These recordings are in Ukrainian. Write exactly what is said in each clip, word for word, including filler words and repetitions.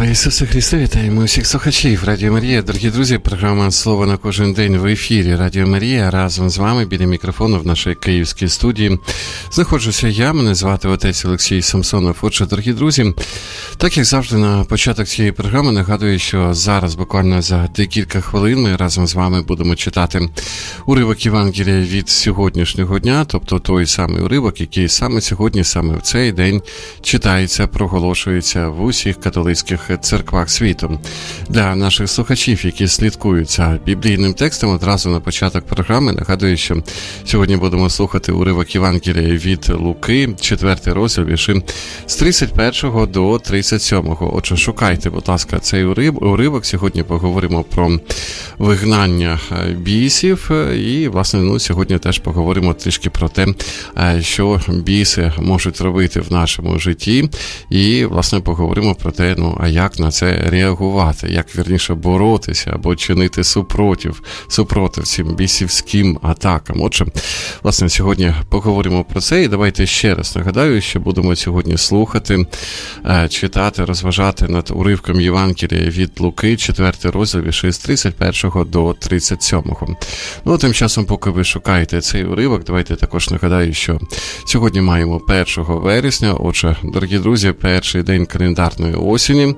Ісусе Христе, вітаємо усіх слухачів Радіо Марія. Дорогі друзі, програма «Слово на кожен день» в ефірі Радіо Марія. Разом з вами біля мікрофону в нашій київській студії знаходжуся я, мене звати отець Олексій Самсонов. Отже, дорогі друзі, так як завжди на початок цієї програми нагадую, що зараз буквально за декілька хвилин ми разом з вами будемо читати уривок Євангелія від сьогоднішнього дня, тобто той самий уривок, який саме сьогодні, саме в цей день читається, проголошується в усіх католицьких церквах світу. Для наших слухачів, які слідкують за біблійним текстом, одразу на початок програми нагадую, що сьогодні будемо слухати уривок Євангелія від Луки, четвертий розділ, вірші з тридцять першого до тридцять сьомого. Отже, шукайте, будь ласка, цей уривок. Сьогодні поговоримо про вигнання бісів і, власне, ну, сьогодні теж поговоримо трішки про те, що біси можуть робити в нашому житті і, власне, поговоримо про те, ну, а як на це реагувати, як, вірніше, боротися або чинити супротив, супротив цим бісівським атакам. Отже, власне, сьогодні поговоримо про це і давайте ще раз нагадаю, що будемо сьогодні слухати, читати, розважати над уривком Євангелія від Луки, четвертий розділ, вірші з тридцять першого до тридцять сьомого. Ну, а тим часом, поки ви шукаєте цей уривок, давайте також нагадаю, що сьогодні маємо першого вересня, отже, дорогі друзі, перший день календарної осені,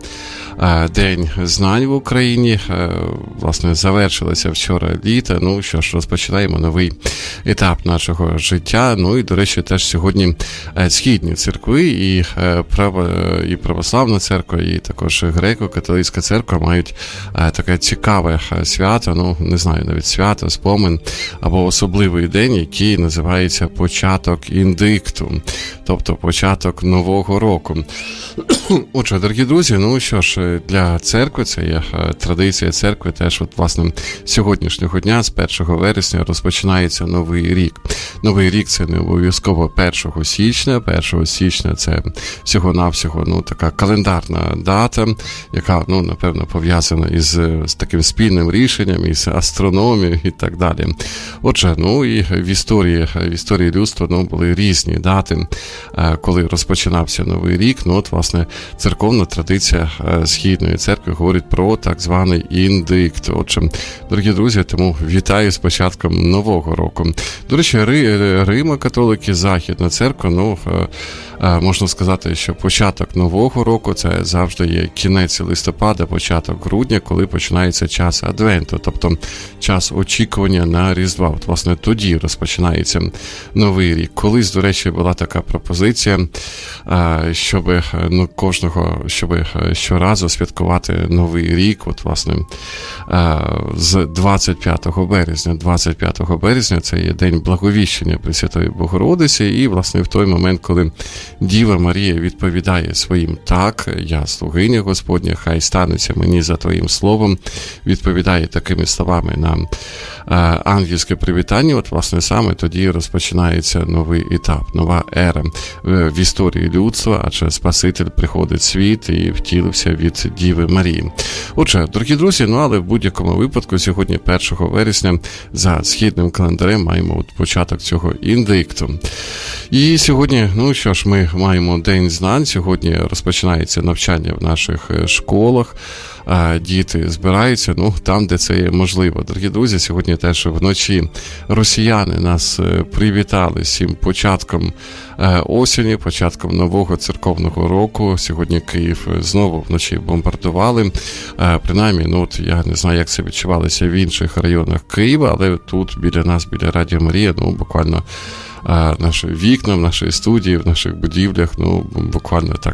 День знань в Україні, власне, завершилося вчора літо, ну що ж, розпочинаємо новий етап нашого життя, ну і, до речі, теж сьогодні східні церкви і, право, і православна церква, і також греко-католицька церква мають таке цікаве свято, ну, не знаю, навіть свято, спомин, або особливий день, який називається початок індикту, тобто початок Нового року. Отже, дорогі друзі, ну що ж, для церкви, це є традиція церкви, теж от, власне, сьогоднішнього дня, з першого вересня, розпочинається Новий рік. Новий рік – це не обов'язково першого січня, першого січня – це всього-навсього, ну, така календарна дата, яка, ну, напевно, пов'язана із, з таким спільним рішенням, із астрономією і так далі. Отже, ну, і в історії, в історії людства, ну, були різні дати, коли розпочинався Новий рік, ну, от, власне, церковна традиція Східної церкви говорить про так званий індикт. Отже, дорогі друзі, тому вітаю з початком Нового року. До речі, Римо-католики, Західна церква, ну, можна сказати, що початок Нового року – це завжди є кінець листопада, початок грудня, коли починається час Адвенту, тобто час очікування на Різдва. От, власне, тоді розпочинається Новий рік. Колись, до речі, була така пропозиція, щоб, ну, кожного, щоб щоразу святкувати Новий рік, от, власне, з двадцять п'ятого березня. двадцять п'ятого березня – це є День Благовіщення Пресвятої Богородиці, і, власне, в той момент, коли Діва Марія відповідає своїм «так, я слугиня Господня, хай станеться мені за твоїм словом», відповідає такими словами на ангельське привітання, от, власне, саме тоді розпочинається новий етап, нова ера в історії людства, адже Спаситель приходить в світ і втілився від Діви Марії. Отже, дорогі друзі, ну, але в будь-якому випадку сьогодні першого вересня за східним календарем маємо от початок цього індикту. І сьогодні, ну що ж, ми маємо День знань, сьогодні розпочинається навчання в наших школах, діти збираються, ну, там, де це є можливо. Дорогі друзі, сьогодні теж вночі росіяни нас привітали з цим початком осені, початком нового церковного року. Сьогодні Київ знову вночі бомбардували. Принаймні, ну, от я не знаю, як це відчувалося в інших районах Києва, але тут біля нас, біля Радіо Марія, ну, буквально наші вікна в нашій студії, в наших будівлях, ну, буквально так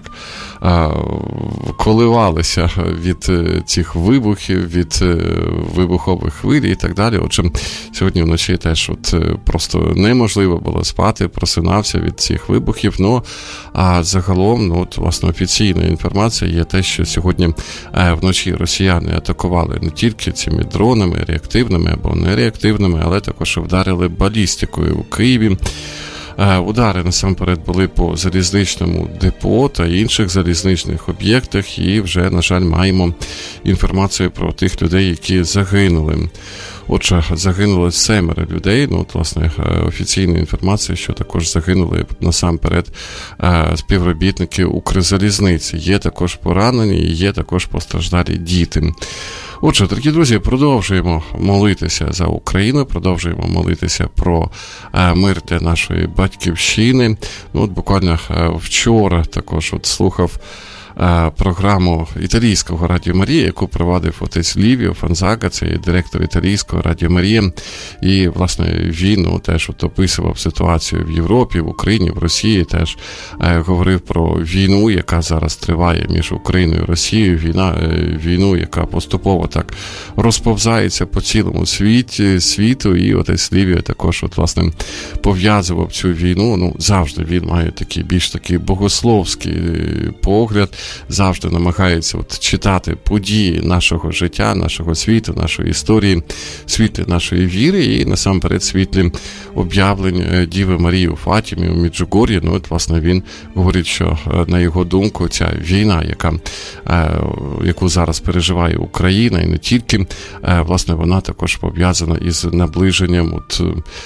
коливалися від цих вибухів, від вибухових хвиль і так далі. Отже, сьогодні вночі теж от просто неможливо було спати, просинався від цих вибухів. Ну, а загалом, ну, от, власне, офіційна інформація є те, що сьогодні вночі росіяни атакували не тільки цими дронами, реактивними або нереактивними, але також вдарили балістикою у Києві. Удари насамперед були по залізничному депо та інших залізничних об'єктах, і вже, на жаль, маємо інформацію про тих людей, які загинули. Отже, загинули семеро людей, ну, от, власне, офіційна інформація, що також загинули насамперед співробітники Укрзалізниці. Є також поранені, і є також постраждалі діти. Отже, дорогі друзі, продовжуємо молитися за Україну, продовжуємо молитися про мир для нашої батьківщини. Ну, от буквально вчора також от слухав програму італійського Радіо Марія, яку провадив отець Лівіо Фонзага, це директор італійського Радіо Марія, і, власне, він ну, теж от описував ситуацію в Європі, в Україні, в Росії, теж е, говорив про війну, яка зараз триває між Україною і Росією, війна, е, війну, яка поступово так розповзається по цілому світі, світу, і отець Лівіо також, от, власне, пов'язував цю війну, ну, завжди він має такий більш такий богословський погляд, завжди намагається от читати події нашого життя, нашого світу, нашої історії, світлі нашої віри і насамперед світлі об'явлень Діви Марії у Фатімі, у Меджугор'ї. Ну, от, власне, він говорить, що, на його думку, ця війна, яка, яку зараз переживає Україна, і не тільки, власне, вона також пов'язана із наближенням от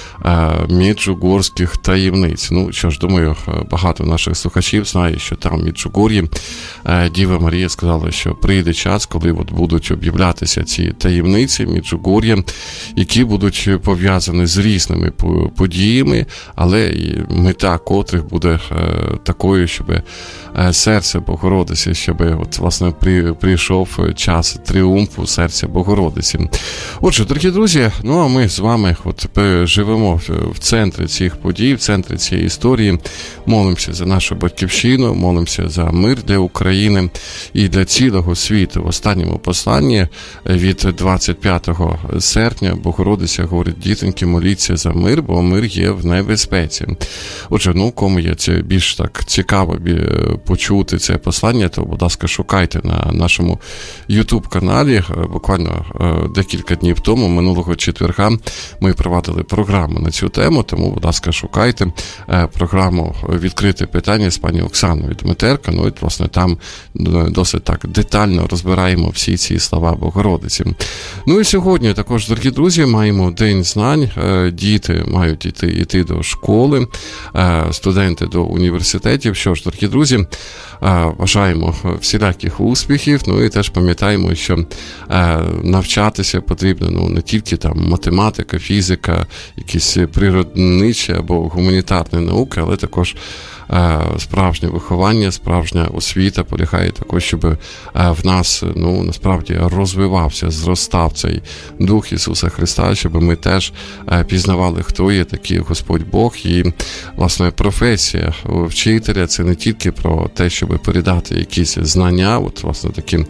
меджугорських таємниць. Ну, що ж, думаю, багато наших слухачів знає, що там в Меджугор'ї Діва Марія сказала, що прийде час, коли от будуть об'являтися ці таємниці Меджугор'я, які будуть пов'язані з різними подіями, але мета котрих буде такою, щоб серце Богородиці, щоб от, власне, прийшов час тріумфу серця Богородиці. Отже, дорогі друзі, ну а ми з вами от живемо в центрі цих подій, в центрі цієї історії, молимося за нашу батьківщину, молимося за мир для України і для цілого світу. В останньому посланні від двадцять п'ятого серпня Богородиця говорить: дітоньки, моліться за мир, бо мир є в небезпеці. Отже, ну, кому є це більш так цікаво почути це послання, то, будь ласка, шукайте на нашому YouTube-каналі. Буквально декілька днів тому, минулого четверга, ми провадили програму на цю тему, тому, будь ласка, шукайте програму «Відкрите питання» з пані Оксаною Дмитерко. Ну, і, власне, там досить так детально розбираємо всі ці слова Богородиці. Ну і сьогодні також, дорогі друзі, маємо День знань. Діти мають йти, йти до школи, студенти до університетів. Що ж, дорогі друзі, бажаємо всіляких успіхів, ну і теж пам'ятаємо, що навчатися потрібно ну, не тільки там математика, фізика, якісь природничі або гуманітарні науки, але також справжнє виховання, справжня освіта полягає також, щоб в нас, ну, насправді розвивався, зростав цей Дух Ісуса Христа, щоб ми теж пізнавали, хто є такий Господь Бог. І, власне, професія вчителя – це не тільки про те, щоб передати якісь знання, от, власне, такі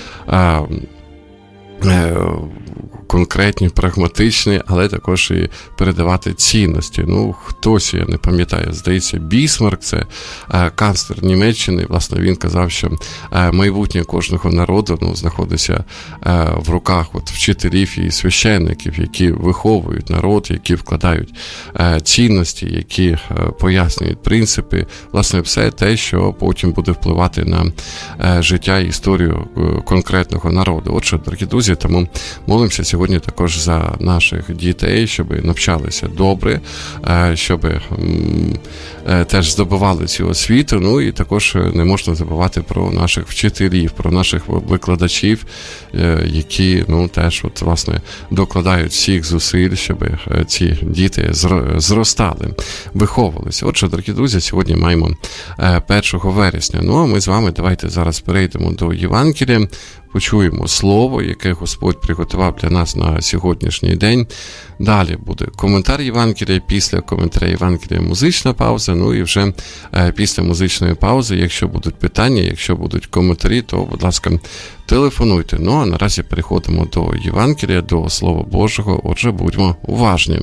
конкретні, прагматичні, але також і передавати цінності. Ну, хтось, я не пам'ятаю, здається, Бісмарк, це е, канцлер Німеччини, власне, він казав, що е, майбутнє кожного народу ну, знаходиться е, в руках от, вчителів і священників, які виховують народ, які вкладають е, цінності, які е, пояснюють принципи, власне, все те, що потім буде впливати на е, життя і історію е, конкретного народу. Отже, дорогі друзі, тому молимося сьогодні також за наших дітей, щоб навчалися добре, щоб теж здобували цю освіту. Ну і також не можна забувати про наших вчителів, про наших викладачів, які ну, теж от, власне, докладають всіх зусиль, щоб ці діти зростали, виховувалися. Отже, дорогі друзі, сьогодні маємо першого вересня. Ну а ми з вами давайте зараз перейдемо до Євангелія, почуємо слово, яке Господь приготував для нас на сьогоднішній день. Далі буде коментар Євангелія, після коментаря Євангелія музична пауза, ну і вже е, після музичної паузи, якщо будуть питання, якщо будуть коментарі, то, будь ласка, телефонуйте. Ну, а наразі переходимо до Євангелія, до Слова Божого, отже, будьмо уважні.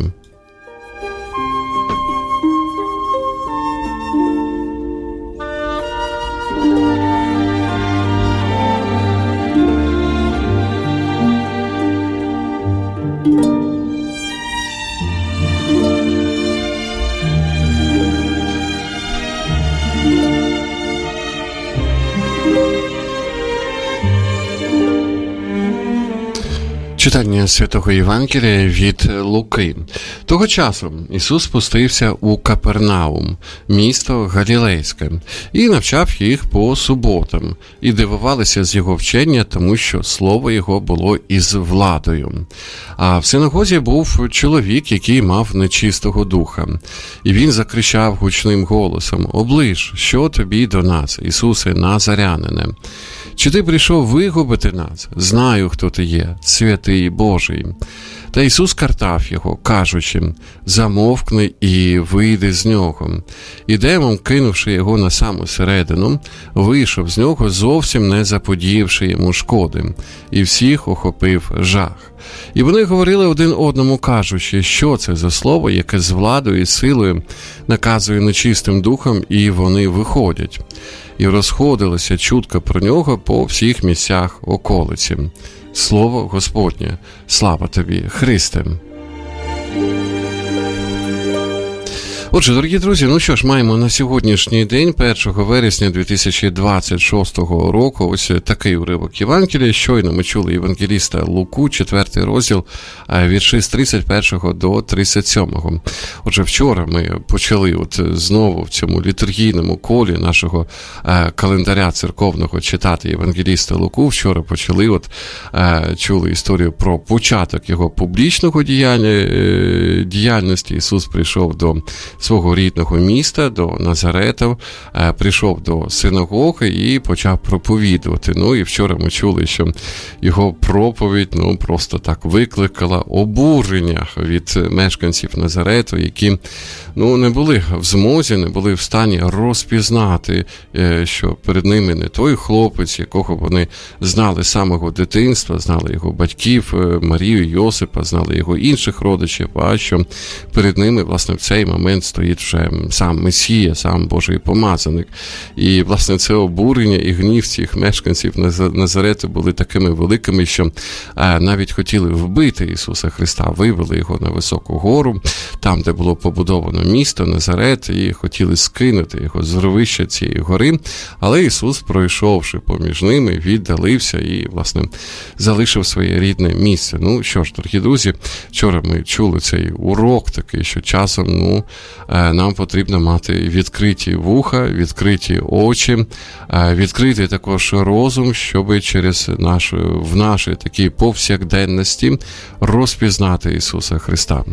Читання Святого Євангелія від Луки. Того часу Ісус спустився у Капернаум, місто Галілейське, і навчав їх по суботам, і дивувалися з його вчення, тому що слово його було із владою. А в синагозі був чоловік, який мав нечистого духа, і він закричав гучним голосом: «Оближ, що тобі до нас, Ісусе Назарянине? Чи ти прийшов вигубити нас? Знаю, хто ти є, святий Божий». Та Ісус картав його, кажучи: «Замовкни і вийди з нього». І демон, кинувши його на саму середину, вийшов з нього, зовсім не заподіявши йому шкоди, і всіх охопив жах. І вони говорили один одному, кажучи, що це за слово, яке з владою і силою наказує нечистим духом, і вони виходять. І розходилася чутка про нього по всіх місцях околиці. Слово Господнє. Слава тобі, Христе! Отже, дорогі друзі, ну що ж, маємо на сьогоднішній день, першого вересня дві тисячі двадцять шостого року, ось такий уривок Євангелія. Щойно ми чули євангеліста Луку, четвертий розділ, вірші з тридцять першого до тридцять сьомого. Отже, вчора ми почали от знову в цьому літургійному колі нашого календаря церковного читати євангеліста Луку. Вчора почали, от чули історію про початок його публічного діяння, діяльності. Ісус прийшов до свого рідного міста, до Назарета, прийшов до синагоги і почав проповідувати. Ну і вчора ми чули, що його проповідь, ну, просто так викликала обурення від мешканців Назарету, які, ну, не були в змозі, не були в стані розпізнати, що перед ними не той хлопець, якого вони знали з самого дитинства, знали його батьків, Марію, Йосипа, знали його інших родичів, а що перед ними, власне, в цей момент стоїть вже сам Месія, сам Божий помазаник. І, власне, це обурення і гнів цих мешканців Назарету були такими великими, що навіть хотіли вбити Ісуса Христа, вивели його на високу гору, там, де було побудовано місто Назарет, і хотіли скинути його з вервища цієї гори, але Ісус, пройшовши поміж ними, віддалився і, власне, залишив своє рідне місце. Ну, що ж, дорогі друзі, вчора ми чули цей урок такий, що часом, ну, нам потрібно мати відкриті вуха, відкриті очі, відкритий також розум, щоб через нашу, в нашій такій повсякденності розпізнати Ісуса Христа,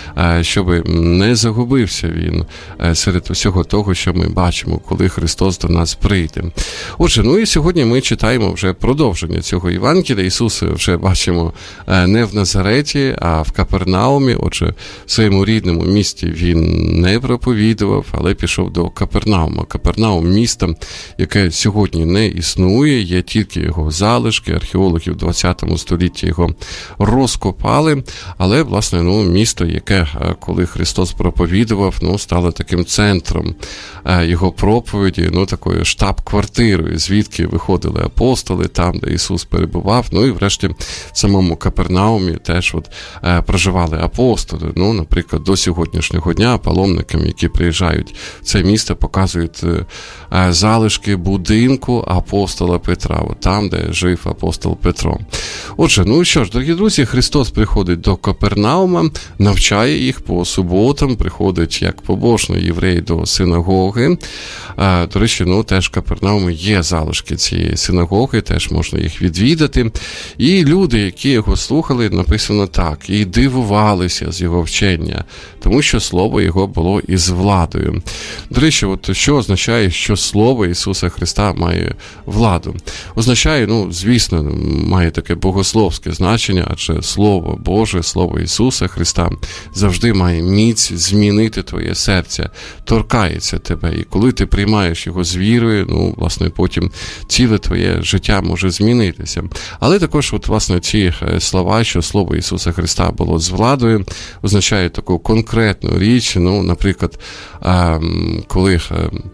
щоб не загубився Він серед усього того, що ми бачимо, коли Христос до нас прийде. Отже, ну і сьогодні ми читаємо вже продовження цього Євангелія. Ісус вже бачимо не в Назареті, а в Капернаумі. Отже, в своєму рідному місті Він не проповідував, але пішов до Капернаума. Капернаум – місто, яке сьогодні не існує, є тільки його залишки, археологи в двадцятому столітті його розкопали, але, власне, ну, місто, яке, коли Христос проповідував, ну, стало таким центром його проповіді, ну, такою штаб-квартирою, звідки виходили апостоли, там, де Ісус перебував, ну, і врешті в самому Капернаумі теж от проживали апостоли. Ну, наприклад, до сьогоднішнього дня паломникам, які приїжджають в це місто, показують залишки будинку апостола Петра, от там, де жив апостол Петро. Отже, ну що ж, дорогі друзі, Христос приходить до Капернаума, навчає їх по суботам, приходить як побожний єврей до синагоги. До речі, ну, теж в Капернаумі є залишки цієї синагоги, теж можна їх відвідати. І люди, які його слухали, написано так, і дивувалися з його вчення, тому що слово його було із владою. До речі, от що означає, що слово Ісуса Христа має владу? Означає, ну, звісно, має таке богословське значення, адже Слово Боже, Слово Ісуса Христа завжди має міць змінити твоє серце, торкається тебе. І коли ти приймаєш його з вірою, ну, власне, потім ціле твоє життя може змінитися. Але також, от, власне, ці слова, що Слово Ісуса Христа було з владою, означає таку конкретну річ, ну, наприклад, коли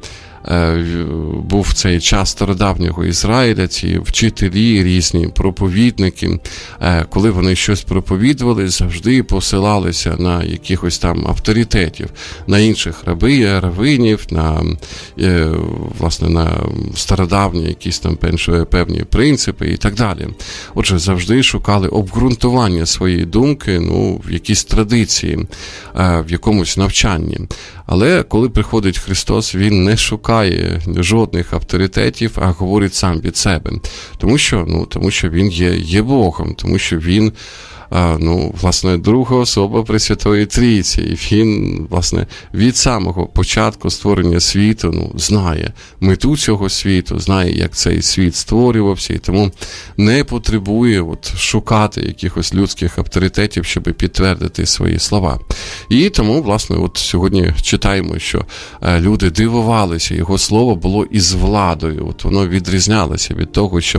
був цей час стародавнього Ізраїля, ці вчителі, різні проповідники, коли вони щось проповідували, завжди посилалися на якихось там авторитетів, на інших раби, равинів, на, власне, на стародавні якісь там певні принципи і так далі. Отже, завжди шукали обґрунтування своєї думки, ну, в якійсь традиції, в якомусь навчанні. Але коли приходить Христос, Він не шукає жодних авторитетів, а говорить сам від себе. Тому що, ну, тому що Він є, є Богом, тому що Він, ну, власне, друга особа Пресвятої Трійці. І Він, власне, від самого початку створення світу, ну, знає мету цього світу, знає, як цей світ створювався, і тому не потребує от шукати якихось людських авторитетів, щоб підтвердити свої слова. І тому, власне, от сьогодні читаємо, що люди дивувалися, його слово було із владою. От воно відрізнялося від того, що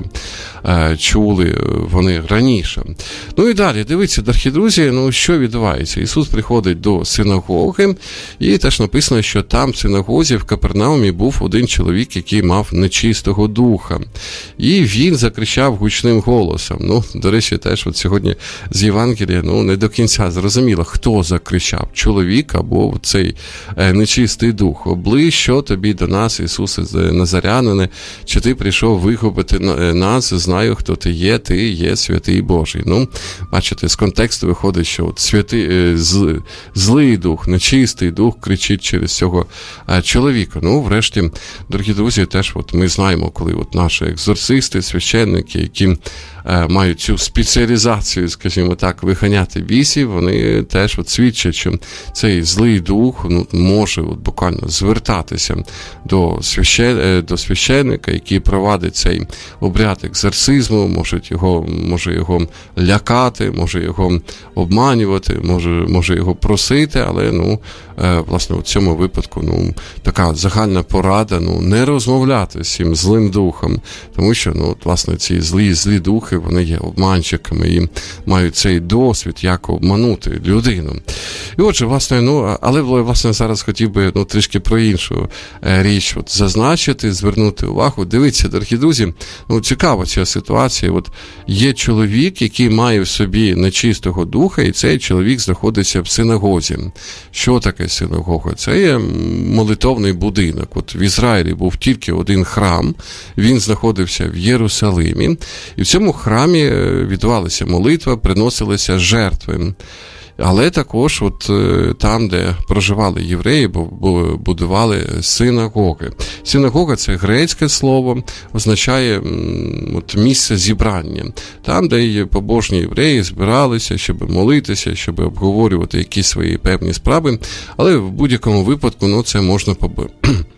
чули вони раніше. Ну і далі, дивіться, дорогі друзі, ну що відбувається? Ісус приходить до синагоги, і теж написано, що там в синагозі в Капернаумі був один чоловік, який мав нечистого духа. І він закричав гучним голосом. Ну, до речі, теж от сьогодні з Євангелія, ну, не до кінця зрозуміло, хто закричав, чоловік або цей е, нечистий дух. Обли, що тобі до нас, Ісусе Назарянине, чи ти прийшов вигубити нас, знаю, хто ти є, ти є святий Божий. Ну, бачите, з контексту виходить, що от святий, з, злий дух, нечистий дух кричить через цього чоловіка. Ну, врешті, дорогі друзі, теж от ми знаємо, коли от наші екзорцисти, священники, які мають цю спеціалізацію, скажімо так, виганяти бісів, вони теж от свідчать, що цей злий дух, ну, може от буквально звертатися до, священ... до священника, який провадить цей обряд екзорцизму, може його, може його лякати, може його обманювати, може, може його просити, але, ну, власне, у цьому випадку, ну, така загальна порада, ну, не розмовляти з цим злим духом, тому що, ну, власне, ці злі, злі духи, вони є обманщиками і мають цей досвід, як обманути людину. І отже, власне, ну, але, власне, зараз хотів би, ну, трішки про іншу річ от зазначити, звернути увагу. Дивіться, дорогі друзі, ну, цікава ця ситуація. От є чоловік, який має в собі нечистого духа, і цей чоловік знаходиться в синагозі. Що таке синагога? Це є молитовний будинок. От в Ізраїлі був тільки один храм, він знаходився в Єрусалимі, і в цьому храмі відбувалася молитва, приносилися жертви. Але також от там, де проживали євреї, будували синагоги. Синагога – це грецьке слово, означає от, місце зібрання. Там, де побожні євреї збиралися, щоб молитися, щоб обговорювати якісь свої певні справи. Але в будь-якому випадку, ну, це можна побити.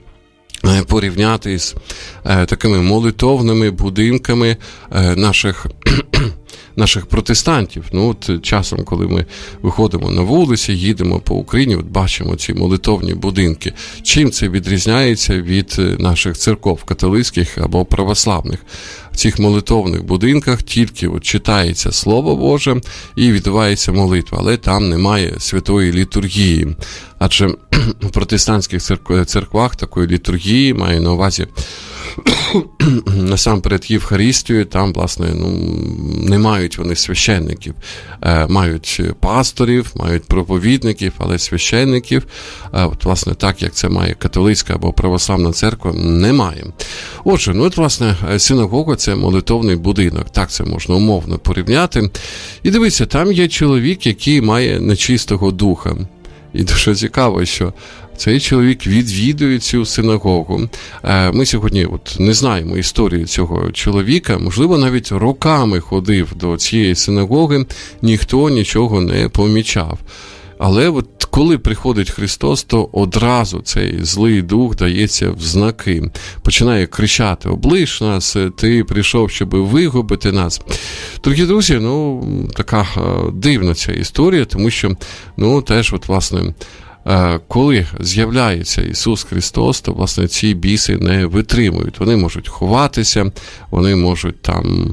порівняти з е, такими молитовними будинками е, наших наших протестантів. Ну, от часом, коли ми виходимо на вулиці, їдемо по Україні, от бачимо ці молитовні будинки. Чим це відрізняється від наших церков, католицьких або православних? В цих молитовних будинках тільки от читається Слово Боже і відбувається молитва, але там немає святої літургії. Адже в протестантських церквах такої літургії має на увазі насамперед Євхаристію, там, власне, ну, не мають вони священників. Е, мають пасторів, мають проповідників, але священників, е, от, власне, так, як це має католицька або православна церква, немає. Отже, ну, от, власне, синагога – це молитовний будинок, так це можна умовно порівняти. І дивіться, там є чоловік, який має нечистого духа. І дуже цікаво, що цей чоловік відвідує цю синагогу. Ми сьогодні от не знаємо історії цього чоловіка. Можливо, навіть роками ходив до цієї синагоги, ніхто нічого не помічав. Але от коли приходить Христос, то одразу цей злий дух дається в знаки. Починає кричати: «Облиш нас, ти прийшов, щоб вигубити нас». Дорогі друзі, ну, така дивна ця історія, тому що, ну, теж, от, власне, коли з'являється Ісус Христос, то, власне, ці біси не витримують. Вони можуть ховатися, вони можуть там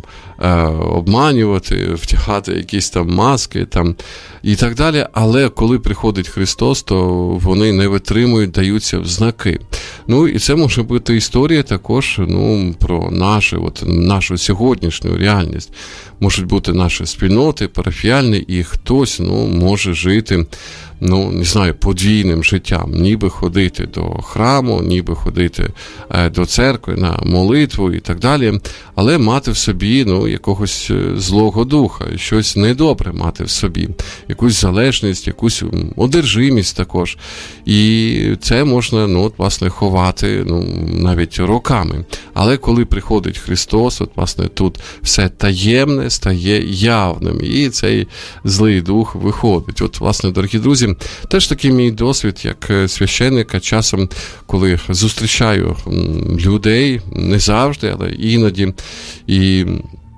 обманювати, втягати якісь там маски там, і так далі. Але коли приходить Христос, то вони не витримують, даються в знаки. Ну, і це може бути історія також, ну, про нашу, от, нашу сьогоднішню реальність. Можуть бути наші спільноти, парафіальні, і хтось, ну, може жити, ну, не знаю, подвійним життям. Ніби ходити до храму, ніби ходити е, до церкви на молитву і так далі, але мати в собі, ну, якогось злого духа, щось недобре мати в собі, якусь залежність, якусь одержимість також. І це можна, ну, от, власне, ховати, ну, навіть роками. Але коли приходить Христос, от, власне, тут все таємне стає явним, і цей злий дух виходить. От, власне, дорогі друзі, теж такий мій досвід, як священника, часом, коли зустрічаю людей, не завжди, але іноді, і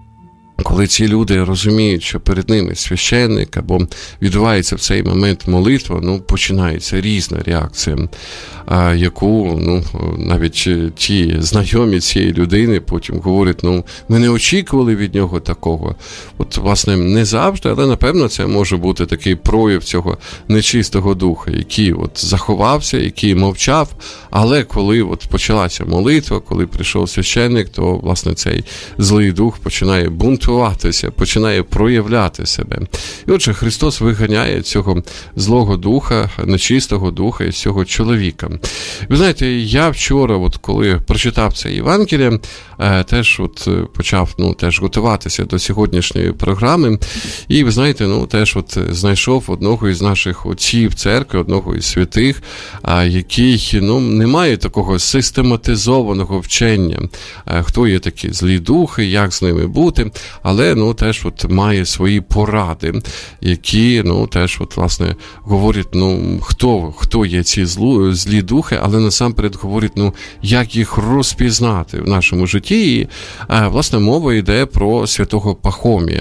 коли ці люди розуміють, що перед ними священник, або відбувається в цей момент молитва, ну, починається різна реакція, а, яку, ну, навіть ті знайомі цієї людини потім говорять, ну, ми не очікували від нього такого. От, власне, не завжди, але, напевно, це може бути такий прояв цього нечистого духа, який от заховався, який мовчав, але коли от почалася молитва, коли прийшов священник, то, власне, цей злий дух починає бунтувати, починає проявляти себе. І отже, Христос виганяє цього злого духа, нечистого духа із цього чоловіка. Ви знаєте, я вчора, от коли прочитав це Євангеліє, теж от почав, ну, теж готуватися до сьогоднішньої програми, і, ви знаєте, ну, теж от знайшов одного із наших отців церкви, одного із святих, який, ну, не має такого систематизованого вчення, хто є такі злі духи, як з ними бути, але, ну, теж от має свої поради, які, ну, теж от, власне, говорять, ну, хто, хто є ці злу, злі духи, але насамперед говорять, ну, як їх розпізнати в нашому житті. І, власне, мова йде про святого Пахомія.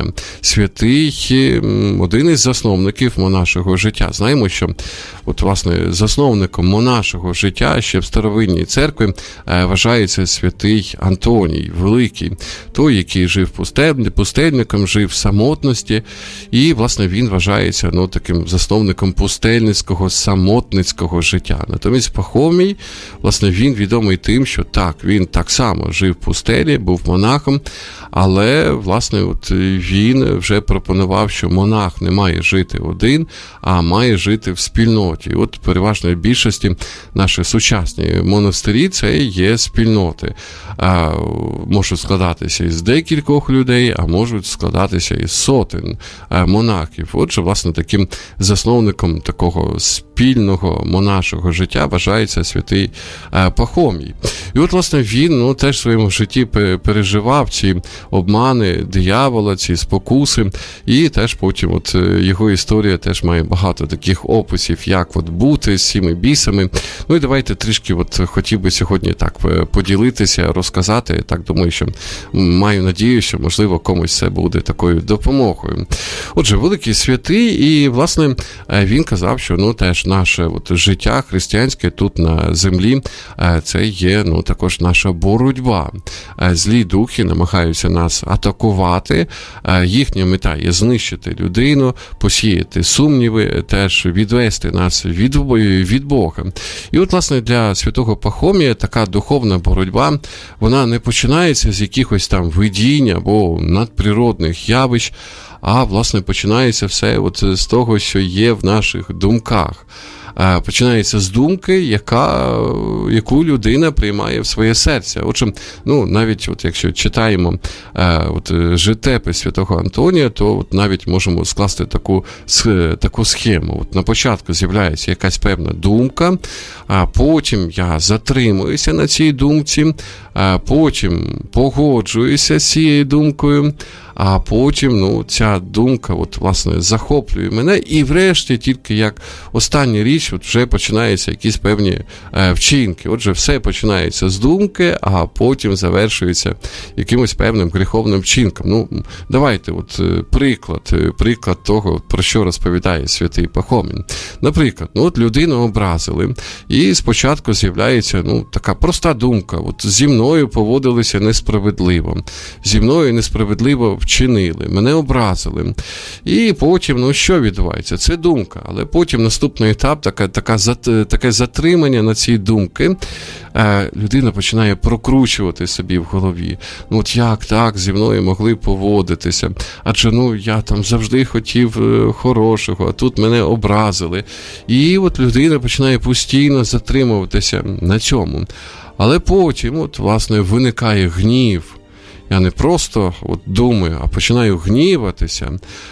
Святий, один із засновників монашого життя. Знаємо, що, от, власне, засновником монашого життя ще в старовинній церкві вважається святий Антоній Великий, той, який жив пустельником, жив в самотності, і, власне, він вважається, ну, таким засновником пустельницького, самотницького життя. Натомість Пахомій, власне, він відомий тим, що так, він так само жив в пустелі, був монахом, але, власне, от він вже пропонував, що монах не має жити один, а має жити в спільноті. І от переважної більшості наші сучасні монастирі – це є спільноти. А, можуть складатися із декількох людей, а можуть складатися із сотень монахів. Отже, власне, таким засновником такого спільного монашого життя вважається святий Пахомій. І от, власне, він, ну, теж в своєму житті переживав ці обмани диявола, ці спокуси, і теж потім от його історія теж має багато таких описів, як от бути з цими бісами. Ну і давайте трішки от хотів би сьогодні так поділитися, розказати. Так, думаю, що маю надію, що, можливо, комусь це буде такою допомогою. Отже, великий святий, і, власне, він казав, що, ну, теж наше от життя християнське тут на землі, це є, ну, також наша боротьба. Злі духи намагаються нас атакувати, їхня мета є знищити людину, посіяти сумніви, теж відвести нас від, від Бога. І от, власне, для святого Пахомія така духовна боротьба, вона не починається з якихось там видінь або надприродних явищ, а, власне, починається все от з того, що є в наших думках. Починається з думки, яка, яку людина приймає в своє серце. Отже, ну, навіть от якщо читаємо от, житепис святого Антонія, то от навіть можемо скласти таку, таку схему. От на початку з'являється якась певна думка, а потім я затримуюся на цій думці, а потім погоджуюся з цією думкою, а потім, ну, ця думка, от, власне, захоплює мене, і врешті тільки як остання річ, от вже починаються якісь певні е, вчинки. Отже, все починається з думки, а потім завершується якимось певним гріховним вчинком. Ну, давайте, от, приклад, приклад того, про що розповідає святий Пахомій. Наприклад, ну, от людину образили, і спочатку з'являється, ну, така проста думка, от зі мною поводилися несправедливо, зі мною несправедливо вчинили, мене образили. І потім, ну, що відбувається? Це думка, але потім наступний етап, така, така, таке затримання на цій думки, е, людина починає прокручувати собі в голові. Ну, от як так зі мною могли поводитися? Адже, ну, я там завжди хотів е, хорошого, а тут мене образили. І от людина починає постійно затримуватися на цьому. Але потім, от, власне, виникає гнів. Я не просто от думаю, а починаю гніватися.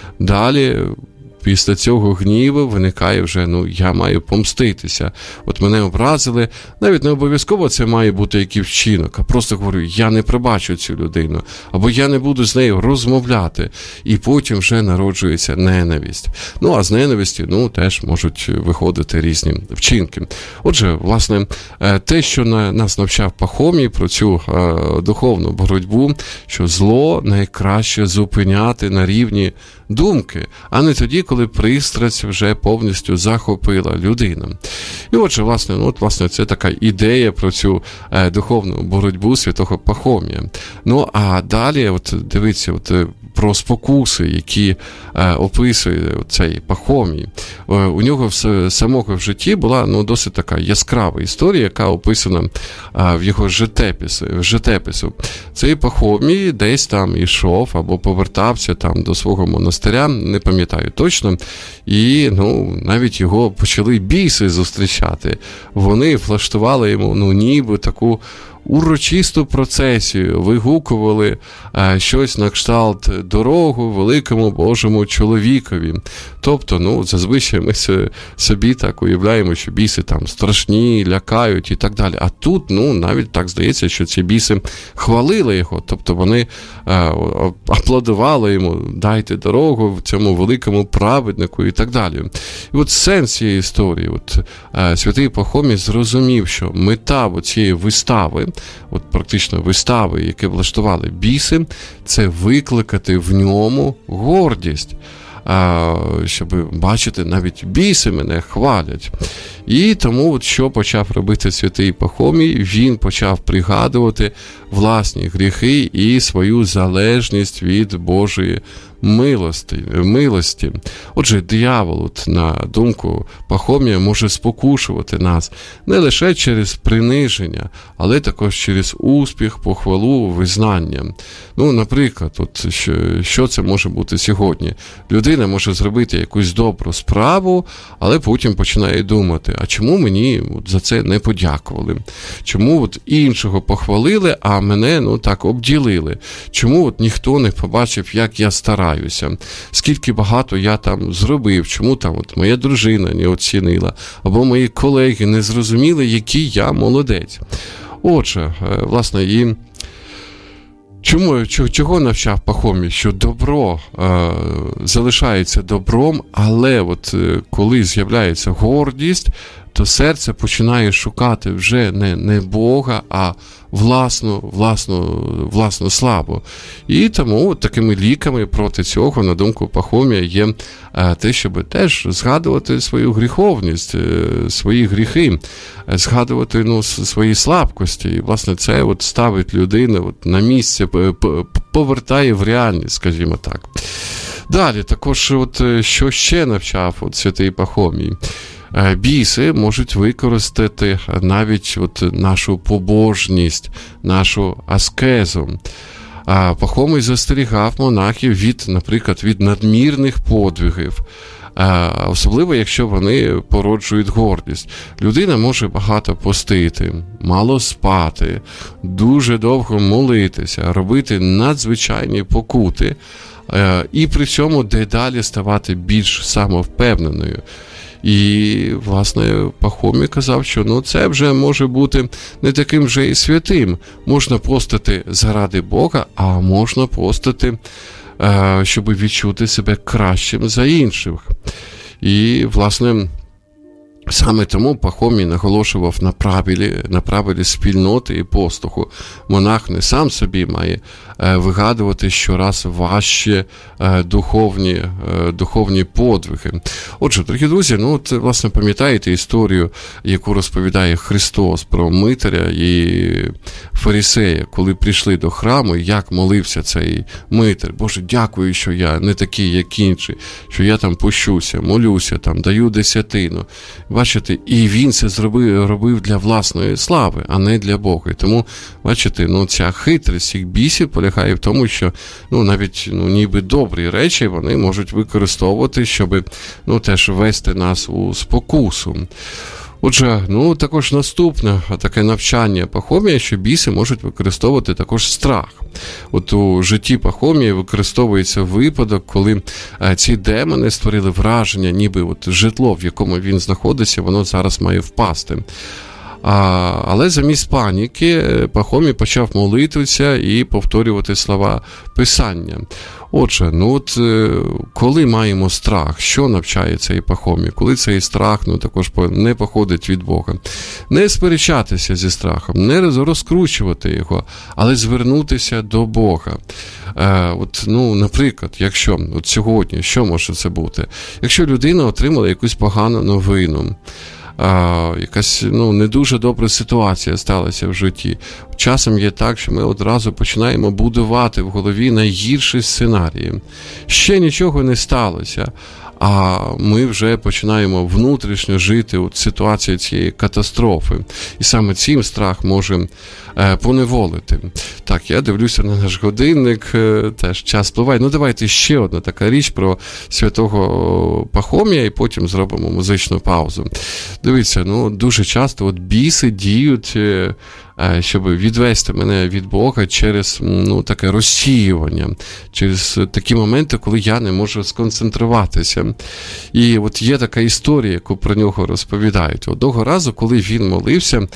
Далі, після цього гніву виникає вже, ну, я маю помститися. От мене образили, навіть не обов'язково це має бути якийсь вчинок, а просто говорю, я не пробачу цю людину, або я не буду з нею розмовляти. І потім вже народжується ненависть. Ну, а з ненависті, ну, теж можуть виходити різні вчинки. Отже, власне, те, що нас навчав Пахомій про цю духовну боротьбу, що зло найкраще зупиняти на рівні думки, а не тоді, коли пристрасть вже повністю захопила людину. І отже, власне, ну, от, власне, це така ідея про цю е, духовну боротьбу святого Пахомія. Ну, а далі, от, дивіться, от, про спокуси, які е, описує цей Пахомій. Е, у нього в самого в житті була, ну, досить така яскрава історія, яка описана е, в його життєпису. життєпису. Цей Пахомій десь там ішов або повертався там до свого монастиря, не пам'ятаю точно, і, ну, навіть його почали біси зустрічати. Вони влаштували йому, ну, ніби таку урочисту процесію, вигукували е, щось на кшталт дорогу великому Божому чоловікові. Тобто, ну, зазвичай ми собі так уявляємо, що біси там страшні, лякають і так далі. А тут, ну, навіть так здається, що ці біси хвалили його, тобто вони е, аплодували йому, дайте дорогу цьому великому праведнику і так далі. І от сенс цієї історії, от е, святий Пахомій зрозумів, що мета цієї вистави, от практично вистави, які влаштували біси, це викликати в ньому гордість. Щоб бачити, навіть біси мене хвалять. І тому, от що почав робити святий Пахомій, він почав пригадувати власні гріхи і свою залежність від Божої милості. милості. Отже, диявол, от, на думку Пахомія, може спокушувати нас не лише через приниження, але також через успіх, похвалу, визнання. Ну, наприклад, от, що, що це може бути сьогодні? Людина може зробити якусь добру справу, але потім починає думати, а чому мені от, за це не подякували? Чому от, іншого похвалили, а мене, ну, так обділили? Чому от, ніхто не побачив, як я стараюся? Скільки багато я там зробив, чому там от моя дружина не оцінила, або мої колеги не зрозуміли, який я молодець. Отже, власне, і чому, чого навчав Пахомій? Що добро е, залишається добром, але от коли з'являється гордість, то серце починає шукати вже не, не Бога, а власну, власну, власну славу. І тому от такими ліками проти цього, на думку Пахомія, є е, те, щоб теж згадувати свою гріховність, е, свої гріхи, е, згадувати, ну, свої слабкості. І, власне, це от ставить людину от на місце, повертає в реальність, скажімо так. Далі, також, от, що ще навчав от святий Пахомій? Біси можуть використати навіть от нашу побожність, нашу аскезу. Пахомій застерігав монахів від, наприклад, від надмірних подвигів, особливо якщо вони породжують гордість. Людина може багато постити, мало спати, дуже довго молитися, робити надзвичайні покути і при цьому дедалі ставати більш самовпевненою. І, власне, Пахомій казав, що, ну, це вже може бути не таким вже і святим. Можна постити заради Бога, а можна постити щоб відчути себе кращим за інших. І, власне, саме тому Пахомій наголошував на правилі, на правилі спільноти і послуху. Монах не сам собі має е, вигадувати щораз важчі е, духовні, е, духовні подвиги. Отже, дорогі друзі, ну от, власне, пам'ятаєте історію, яку розповідає Христос про митаря і фарисея, коли прийшли до храму, як молився цей митар. Боже, дякую, що я не такий, як інші, що я там пощуся, молюся, там, даю десятину. Бачите, і він це зробив, робив для власної слави, а не для Бога. І тому, бачите, ну, ця хитрість цих бісів полягає в тому, що ну, навіть ну, ніби добрі речі вони можуть використовувати, щоб ну, теж ввести нас у спокусу. Отже, ну, також наступне таке навчання Пахомія, що біси можуть використовувати також страх. От у житті Пахомія використовується випадок, коли ці демони створили враження, ніби от житло, в якому він знаходиться, воно зараз має впасти. А, але замість паніки Пахомій почав молитися і повторювати слова Писання. Отже, ну от коли маємо страх, що навчає цей Пахомій? Коли цей страх ну, також не походить від Бога. Не сперечатися зі страхом, не розкручувати його, але звернутися до Бога. Е, от, ну, наприклад, якщо от сьогодні, що може це бути? Якщо людина отримала якусь погану новину, А, якась ну, не дуже добра ситуація сталася в житті. Часом є так, що ми одразу починаємо будувати в голові найгірші сценарії. Ще нічого не сталося, а ми вже починаємо внутрішньо жити у ситуації цієї катастрофи. І саме цим страх може е, поневолити. Так, я дивлюся на наш годинник, е, теж час спливає. Ну, давайте ще одна така річ про святого Пахомія, і потім зробимо музичну паузу. Дивіться, ну, дуже часто от біси діють, е, щоб відвести мене від Бога через ну, таке розсіювання, через такі моменти, коли я не можу сконцентруватися. І от є така історія, яку про нього розповідають. Одного разу, коли він молився,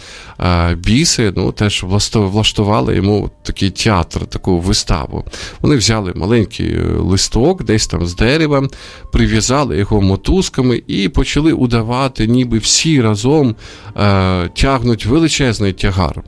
біси ну, теж влаштували йому такий театр, таку виставу. Вони взяли маленький листок, десь там з дерева, прив'язали його мотузками і почали удавати, ніби всі разом е, тягнуть величезний тягар.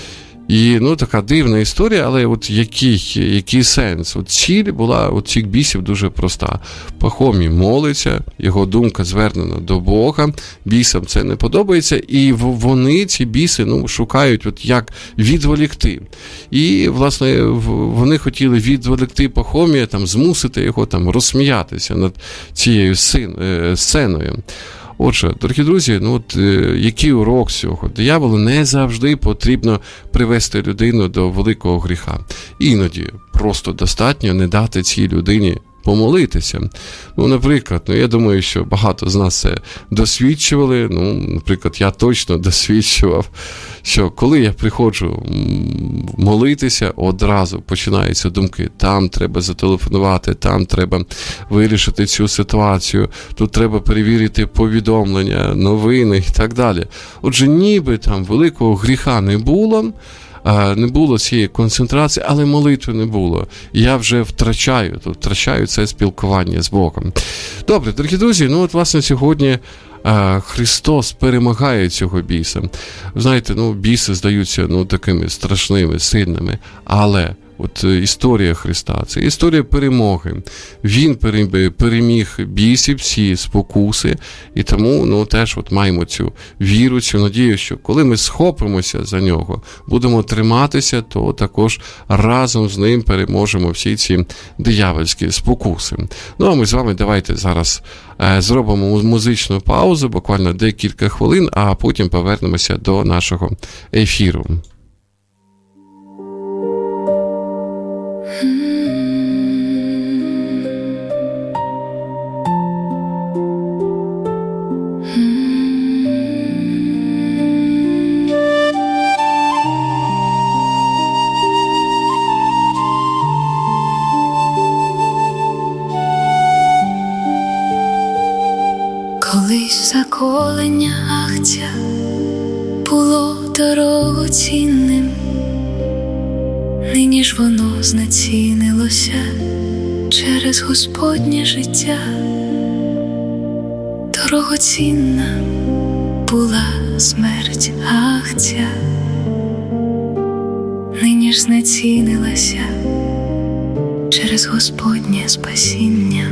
І, ну, така дивна історія, але от який, який сенс? От ціль була у цих бісів дуже проста. Пахомій молиться, його думка звернена до Бога, бісам це не подобається, і вони, ці біси, ну, шукають, от як відволікти. І, власне, вони хотіли відволікти Пахомія, там, змусити його там розсміятися над цією сценою. Отже, дорогі друзі, ну от е, який урок цього? Дияволу не завжди потрібно привести людину до великого гріха. Іноді просто достатньо не дати цій людині помолитися. Ну, наприклад, ну, я думаю, що багато з нас це досвідчували. Ну, наприклад, я точно досвідчував, що коли я приходжу молитися, одразу починаються думки, там треба зателефонувати, там треба вирішити цю ситуацію, тут треба перевірити повідомлення, новини і так далі. Отже, ніби там великого гріха не було, не було цієї концентрації, але молитви не було. І я вже втрачаю, тут втрачаю це спілкування з Богом. Добре, дорогі друзі, ну от, власне, сьогодні Христос перемагає цього біса. Знаєте, ну, біси здаються, ну, такими страшними, сильними, але от історія Христа – це історія перемоги. Він переміг бісів, всі спокуси, і тому ну, теж от маємо цю віру, цю надію, що коли ми схопимося за нього, будемо триматися, то також разом з ним переможемо всі ці диявольські спокуси. Ну, а ми з вами давайте зараз е, зробимо музичну паузу, буквально декілька хвилин, а потім повернемося до нашого ефіру. Колись заколення агця було дорогоцінним, нині ж воно знецінилося, через Господнє життя. Дорогоцінна була смерть, ах ця, нині ж знецінилася через Господнє спасіння.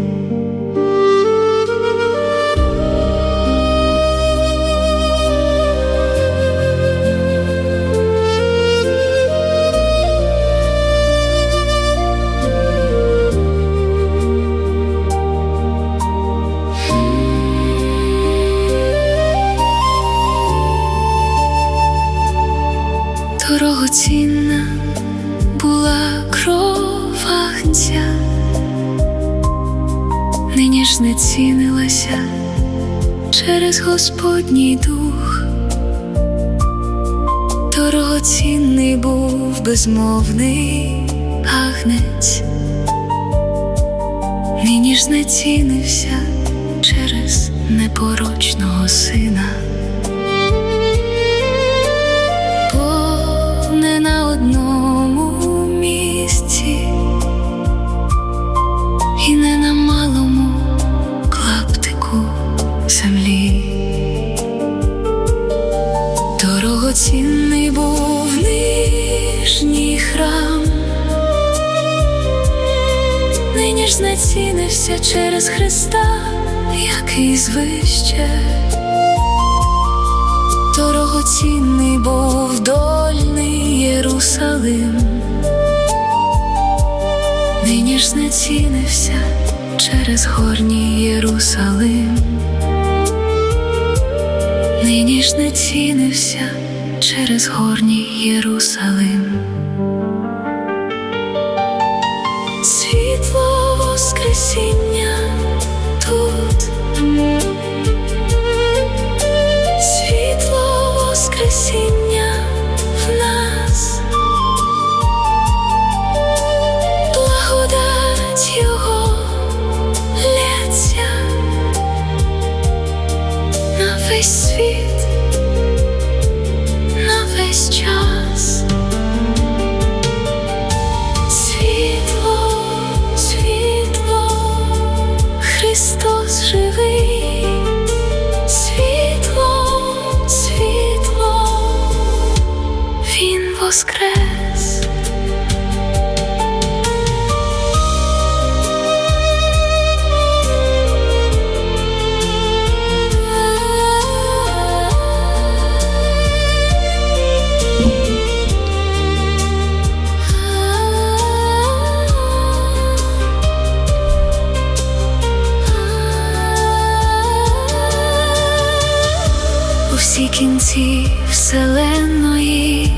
Дорогоцінна була кров, ах ця, нині ж знецінилася через Господній дух. Дорогоцінний був безмовний агнець, нині ж знецінився через непорочного сина. Не на одному місці і не на малому клаптику землі. Дорогоцінний був нижній храм, нині ж знецінився через Христа, який звище. Дорогоцінний був дольний Єрусалим, нині ж знецінився через горній Єрусалим. Нині ж знецінився через горній Єрусалим. Світло воскресіння тут, світло воскресіння в нас, благодать Його лється на весь світ, на весь час. Світло, світло, Христос живий, світло, світло, Він воскрес. У всі кінці вселенної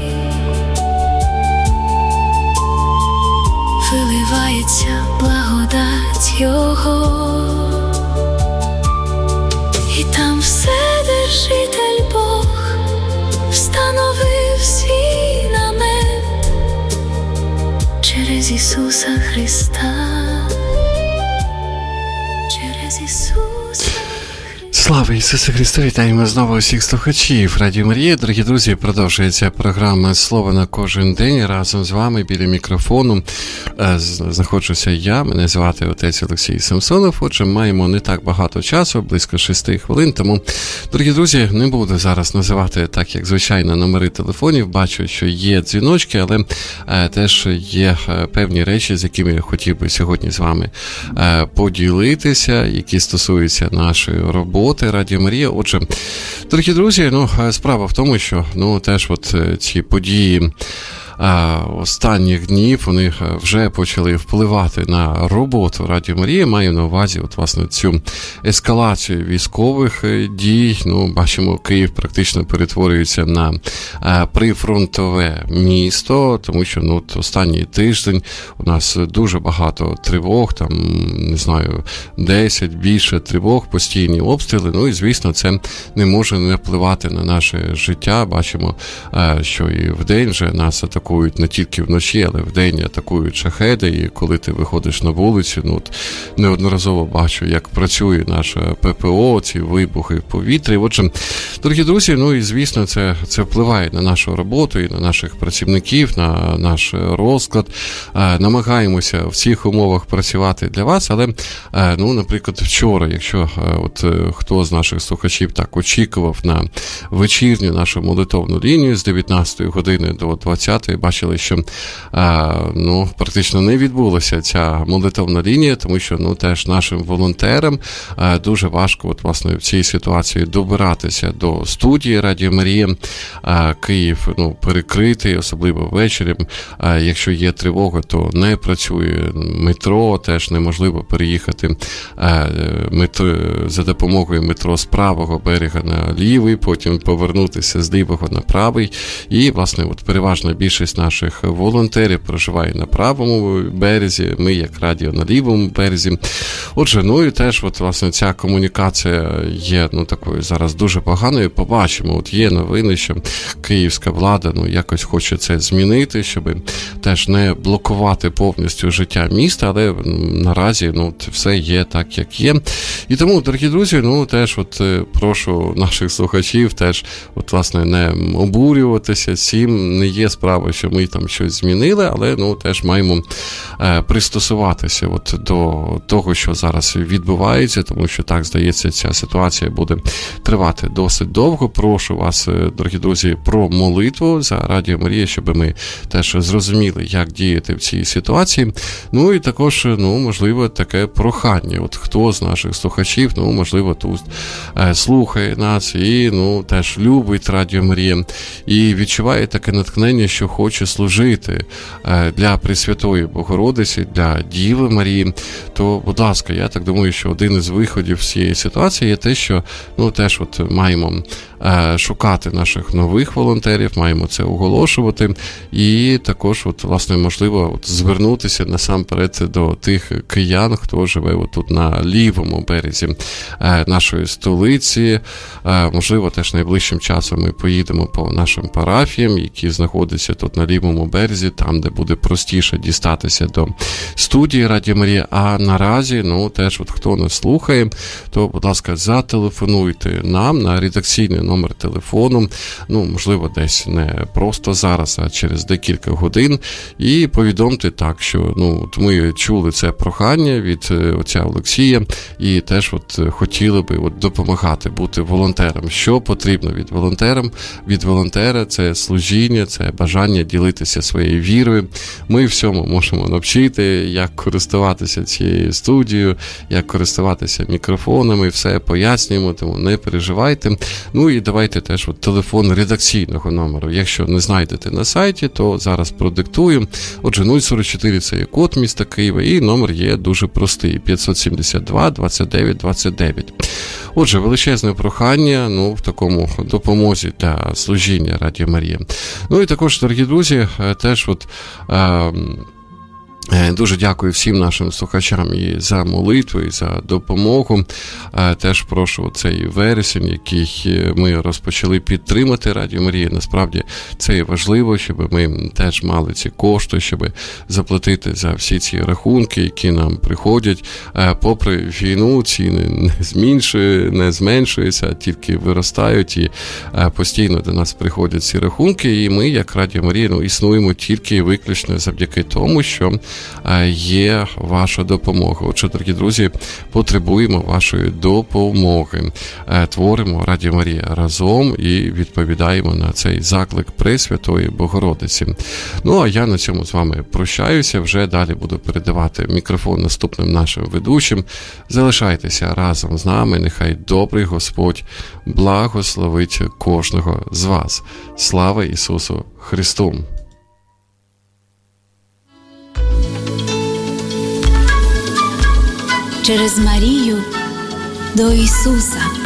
виливається благодать Його, і там Вседержитель Бог встановив свій намет через Ісуса Христа, через Ісуса. Слава Ісусу Христу! Вітаємо знову усіх слухачів Радіо Марія. Дорогі друзі, продовжується програма «Слово на кожен день». Разом з вами біля мікрофону знаходжуся я, мене звати отець Олексій Самсонов. Отже, маємо не так багато часу, близько шести хвилин, тому, дорогі друзі, не буду зараз називати так, як звичайно, номери телефонів. Бачу, що є дзвіночки, але е, теж є певні речі, з якими я хотів би сьогодні з вами е, поділитися, які стосуються нашої роботи Радіо Марія. Отже, дорогі друзі, ну, справа в тому, що ну, теж от ці події останніх днів вони вже почали впливати на роботу Радіо Марія. Маю на увазі от, власне, цю ескалацію військових дій. Ну, бачимо, Київ практично перетворюється на прифронтове місто, тому що ну, от, останній тиждень у нас дуже багато тривог, там, не знаю, десять, більше тривог, постійні обстріли. Ну і, звісно, це не може не впливати на наше життя. Бачимо, що і вдень вже нас атакують атакують не тільки вночі, але вдень атакують шахеди, і коли ти виходиш на вулицю, ну, от, неодноразово бачу, як працює наша ППО, ці вибухи в повітрі. Отже, дорогі друзі, ну і звісно, це, це впливає на нашу роботу і на наших працівників, на наш розклад. Намагаємося в цих умовах працювати для вас, але, ну, наприклад, вчора, якщо от хто з наших слухачів так очікував на вечірню нашу молитовну лінію з дев'ятнадцятої години до двадцятої, бачили, що ну, практично не відбулася ця молитовна лінія, тому що, ну, теж нашим волонтерам дуже важко, от, власне, в цій ситуації добиратися до студії Радіо Марія. Київ, ну, перекритий, особливо ввечері. Якщо є тривога, то не працює метро, теж неможливо переїхати метро, за допомогою метро з правого берега на лівий, потім повернутися з лівого на правий. І, власне, от переважна більшість наших волонтерів проживає на правому березі, ми як радіо на лівому березі. Отже, ну і теж, от, власне, ця комунікація є, ну, такою зараз дуже поганою. Побачимо, от є новини, що київська влада, ну, якось хоче це змінити, щоб теж не блокувати повністю життя міста, але наразі, ну, все є так, як є. І тому, дорогі друзі, ну, теж от прошу наших слухачів теж, от, власне, не обурюватися цим, не є справа, що ми там щось змінили, але, ну, теж маємо е, пристосуватися от до того, що зараз відбувається, тому що, так, здається, ця ситуація буде тривати досить довго. Прошу вас, дорогі друзі, про молитву за Радіо Марія, щоб ми теж зрозуміли, як діяти в цій ситуації. Ну і також, ну, можливо, таке прохання. От хто з наших слухачів, ну, можливо, тут е, слухає нас і, ну, теж любить Радіо Марія і відчуває таке натхнення, що хоче служити е, для Пресвятої Богородиці, для Діви Марії, то, будь ласка, я так думаю, що один із виходів з цієї ситуації є те, що, ну, теж от маємо е, шукати наших нових волонтерів, маємо це оголошувати і також, от, власне, можливо, от, звернутися насамперед до тих киян, хто живе от тут на лівому березі е, нашої столиці. Е, можливо, теж найближчим часом ми поїдемо по нашим парафіям, які знаходяться тут на лівому березі, там, де буде простіше дістатися до студії Радіо Марія. А наразі, ну, теж, от, хто нас слухає, то, будь ласка, зателефонуйте нам на редакційний номер телефону, ну, можливо, десь не просто зараз, а через декілька годин, і повідомте так, що, ну, ми чули це прохання від отця Олексія, і теж от хотіли би от допомагати бути волонтером. Що потрібно від волонтерам? Від волонтера це служіння, це бажання ділитися своєю вірою. Ми всьому можемо навчити, як користуватися цією студією, як користуватися мікрофонами, все пояснюємо, тому не переживайте. Ну і давайте теж от телефон редакційного номеру. Якщо не знайдете на сайті, то зараз продиктую. Отже, нуль сорок чотири це є код міста Києва, і номер є дуже простий – п'ятсот сімдесят два двадцять дев'ять двадцять дев'ять. Отже, величезне прохання, ну, в такому допомозі для служіння Радіо Марія. Ну і також, дорогі друзі, теж от е- дуже дякую всім нашим слухачам і за молитву, і за допомогу. Теж прошу цей вересень, який ми розпочали підтримати Радіо Марія. Насправді це є важливо, щоб ми теж мали ці кошти, щоб заплатити за всі ці рахунки, які нам приходять. Попри війну, ціни не зменшуються, не зменшуються, а тільки виростають, і постійно до нас приходять ці рахунки. І ми, як Радіо Марія, ну, існуємо тільки і виключно завдяки тому, що є ваша допомога. Отже, дорогі друзі, потребуємо вашої допомоги. Творимо Радіо Марія разом і відповідаємо на цей заклик Пресвятої Богородиці. Ну, а я на цьому з вами прощаюся. Вже далі буду передавати мікрофон наступним нашим ведучим. Залишайтеся разом з нами. Нехай добрий Господь благословить кожного з вас. Слава Ісусу Христу! Через Марію до Ісуса.